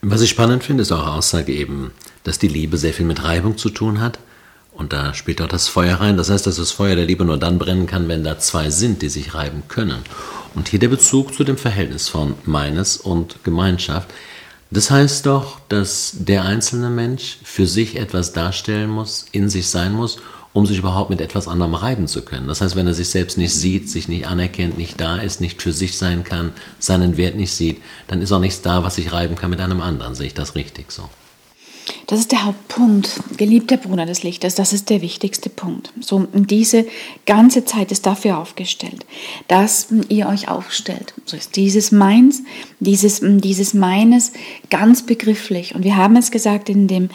Was ich spannend finde, ist auch Aussage eben, dass die Liebe sehr viel mit Reibung zu tun hat. Und da spielt auch das Feuer rein. Das heißt, dass das Feuer der Liebe nur dann brennen kann, wenn da zwei sind, die sich reiben können. Und hier der Bezug zu dem Verhältnis von meines und Gemeinschaft. Das heißt doch, dass der einzelne Mensch für sich etwas darstellen muss, in sich sein muss, um sich überhaupt mit etwas anderem reiben zu können. Das heißt, wenn er sich selbst nicht sieht, sich nicht anerkennt, nicht da ist, nicht für sich sein kann, seinen Wert nicht sieht, dann ist auch nichts da, was sich reiben kann mit einem anderen. Sehe ich das richtig so? Das ist der Hauptpunkt. Geliebter Bruder des Lichtes, das ist der wichtigste Punkt. So, diese ganze Zeit ist dafür aufgestellt, dass ihr euch aufstellt. So ist dieses Meins, dieses Meines ganz begrifflich. Und wir haben es gesagt, in dem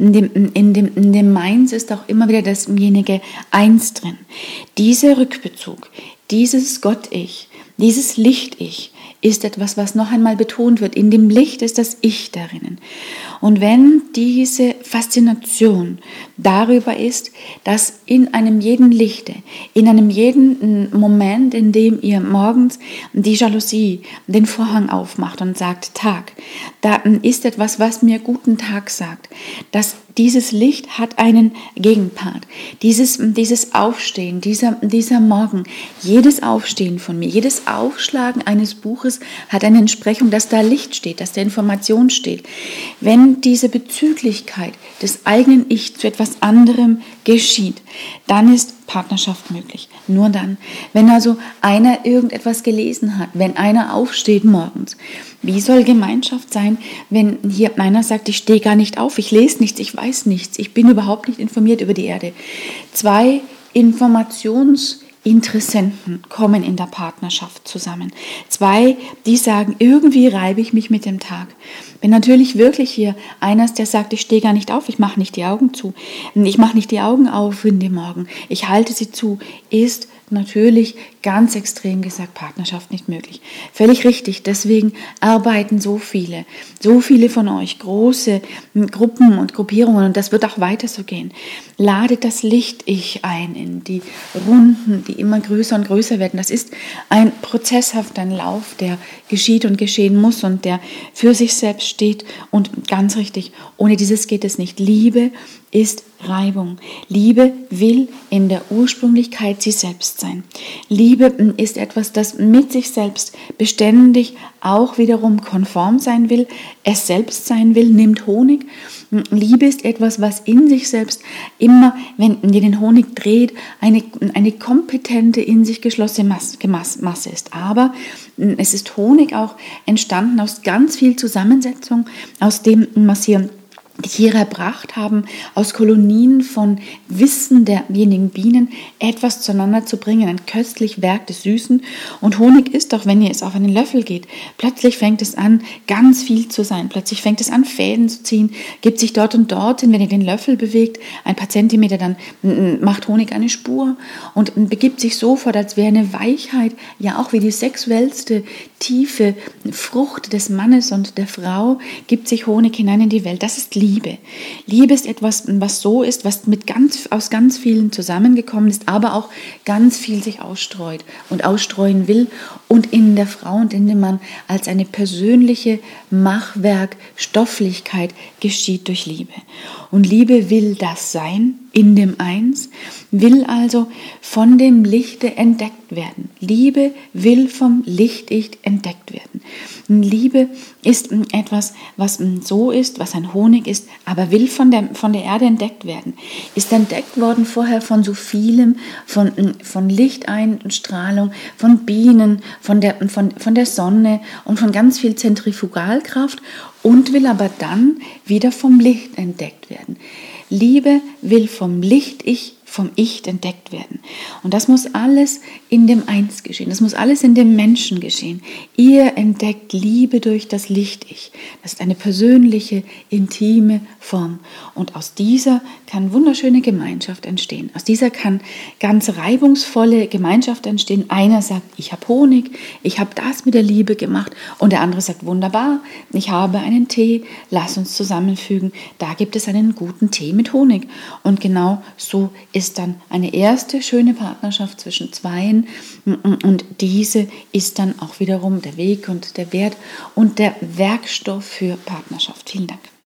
Meins ist auch immer wieder dasjenige Eins drin. Dieser Rückbezug, dieses Gott-Ich, dieses Licht-Ich, ist etwas, was noch einmal betont wird. In dem Licht ist das Ich darinnen. Und wenn diese Faszination darüber ist, dass in einem jeden Lichte, in einem jeden Moment, in dem ihr morgens die Jalousie, den Vorhang aufmacht und sagt Tag, da ist etwas, was mir guten Tag sagt, dass dieses Licht hat einen Gegenpart. Dieses Aufstehen, dieser Morgen, jedes Aufstehen von mir, jedes Aufschlagen eines Buches hat eine Entsprechung, dass da Licht steht, dass da Information steht. Wenn diese Bezüglichkeit des eigenen Ich zu etwas anderem geschieht, dann ist Partnerschaft möglich. Nur dann. Wenn also einer irgendetwas gelesen hat, wenn einer aufsteht morgens, wie soll Gemeinschaft sein, wenn hier einer sagt, ich stehe gar nicht auf, ich lese nichts, ich weiß nichts, ich bin überhaupt nicht informiert über die Erde. Zwei Informationsinteressenten kommen in der Partnerschaft zusammen. Zwei, die sagen, irgendwie reibe ich mich mit dem Tag. Wenn natürlich wirklich hier einer ist, der sagt, ich stehe gar nicht auf, ich mache nicht die Augen zu, ich mache nicht die Augen auf in dem Morgen, ich halte sie zu, ist natürlich ganz extrem gesagt Partnerschaft nicht möglich. Völlig richtig, deswegen arbeiten so viele von euch, große Gruppen und Gruppierungen, und das wird auch weiter so gehen. Ladet das Licht-Ich ein in die Runden, die immer größer und größer werden. Das ist ein prozesshafter Lauf, der geschieht und geschehen muss und der für sich selbst steht, und ganz richtig, ohne dieses geht es nicht. Liebe ist Reibung. Liebe will in der Ursprünglichkeit sie selbst sein. Liebe ist etwas, das mit sich selbst beständig auch wiederum konform sein will, es selbst sein will, nimmt Honig. Liebe ist etwas, was in sich selbst immer, wenn ihr den Honig dreht, eine kompetente, in sich geschlossene Masse ist. Aber es ist Honig auch entstanden aus ganz viel Zusammensetzung, aus dem, was hier die Tiere erbracht haben, aus Kolonien von Wissen derjenigen Bienen etwas zueinander zu bringen, ein köstlich Werk des Süßen. Und Honig ist doch, wenn ihr es auf einen Löffel geht, plötzlich fängt es an, ganz viel zu sein. Plötzlich fängt es an, Fäden zu ziehen, gibt sich dort und dorthin, wenn ihr den Löffel bewegt, ein paar Zentimeter, dann macht Honig eine Spur und begibt sich sofort, als wäre eine Weichheit, ja auch wie die sexuellste, tiefe Frucht des Mannes und der Frau, gibt sich Honig hinein in die Welt. Das ist Liebe. Liebe ist etwas, was so ist, was aus ganz vielen zusammengekommen ist, aber auch ganz viel sich ausstreut und ausstreuen will und in der Frau und in dem Mann als eine persönliche Machwerk, Stofflichkeit geschieht durch Liebe. Und Liebe will das sein, in dem Eins, will also von dem Lichte entdeckt werden. Liebe will vom Licht-Ich entdeckt werden. Liebe ist etwas, was so ist, was ein Honig ist, aber will von der Erde entdeckt werden. Ist entdeckt worden vorher von so vielem, von Lichteinstrahlung, von Bienen, von der Sonne und von ganz viel Zentrifugalkraft und will aber dann wieder vom Licht entdeckt werden. Liebe will vom Licht-Ich, vom Ich entdeckt werden. Und das muss alles in dem Eins geschehen. Das muss alles in dem Menschen geschehen. Ihr entdeckt Liebe durch das Licht-Ich. Das ist eine persönliche, intime Form. Und aus dieser kann wunderschöne Gemeinschaft entstehen. Aus dieser kann ganz reibungsvolle Gemeinschaft entstehen. Einer sagt, ich habe Honig, ich habe das mit der Liebe gemacht. Und der andere sagt, wunderbar, ich habe einen Tee, lass uns zusammenfügen. Da gibt es einen guten Tee mit Honig. Und genau so ist dann eine erste schöne Partnerschaft zwischen Zweien und diese ist dann auch wiederum der Weg und der Wert und der Werkstoff für Partnerschaft. Vielen Dank.